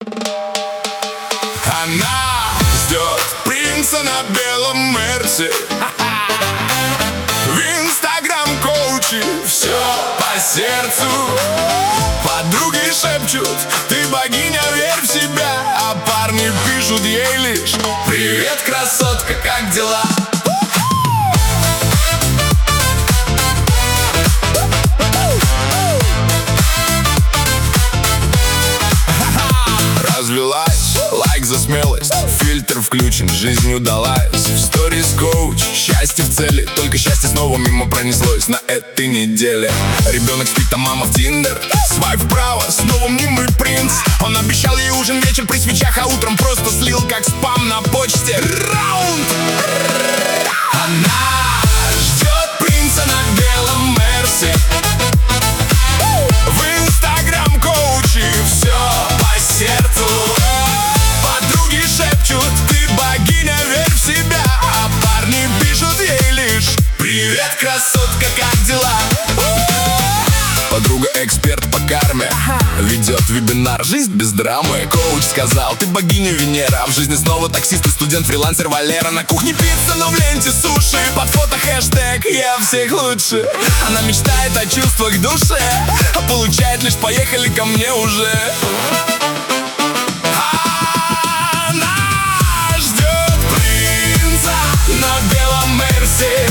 Она ждет принца на белом мерсе. В инстаграм коучи все по сердцу. Подруги шепчут: ты богиня, верь в себя. А парни пишут ей лишь: привет, красотка, как дела? Развелась, лайк за смелость, фильтр включен, жизнь удалась. В сторис коуч, счастье в цели. Только счастье снова мимо пронеслось на этой неделе. Ребенок спит, а мама в Тиндер. Свайп вправо, снова мнимый принц. Он обещал ей ужин, вечер при свечах, а утром просто слил как спам на почте. Раунд! Она ждет принца на белом мерсе. В инстаграм коучи все по сердцу. Подруги шепчут: ты богиня, верь в себя. А парни пишут ей лишь: привет, красотка, как дела? Подруга эксперт по карме, ведет вебинар «Жизнь без драмы». Коуч сказал: ты богиня Венера. В жизни снова таксист и студент, фрилансер Валера. На кухне пицца, но в ленте суши. Под фото хэштег «Я всех лучше». Она мечтает о чувствах в душе, а получает лишь «поехали ко мне уже». Она ждет принца на белом мерсе.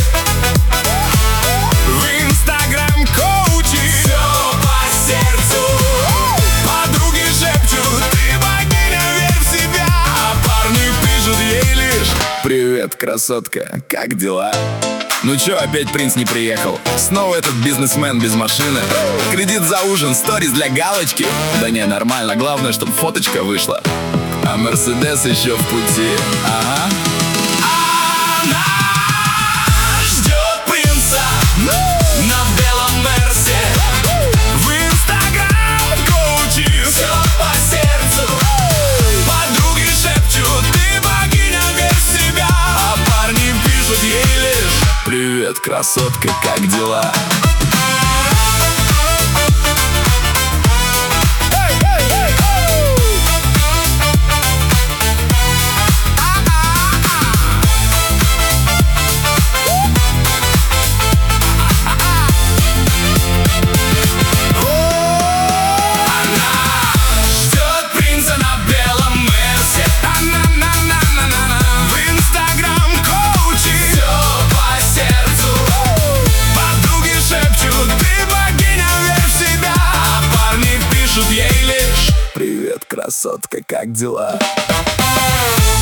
В инстаграм коучи все по сердцу. Подруги шепчут: ты богиня, верь в себя. А парни пишут ей лишь: привет, красотка, как дела? Ну чё, опять принц не приехал? Снова этот бизнесмен без машины. Кредит за ужин, сторис для галочки. Да не, нормально, главное, чтоб фоточка вышла. А Мерседес еще в пути. Ага. Она ждет принца на белом мерсе. В инстаграм коучи все по сердцу. Подруги шепчут: ты богиня, верь в себя. А парни пишут ей лишь: привет, красотка, как дела? Привет, красотка, как дела?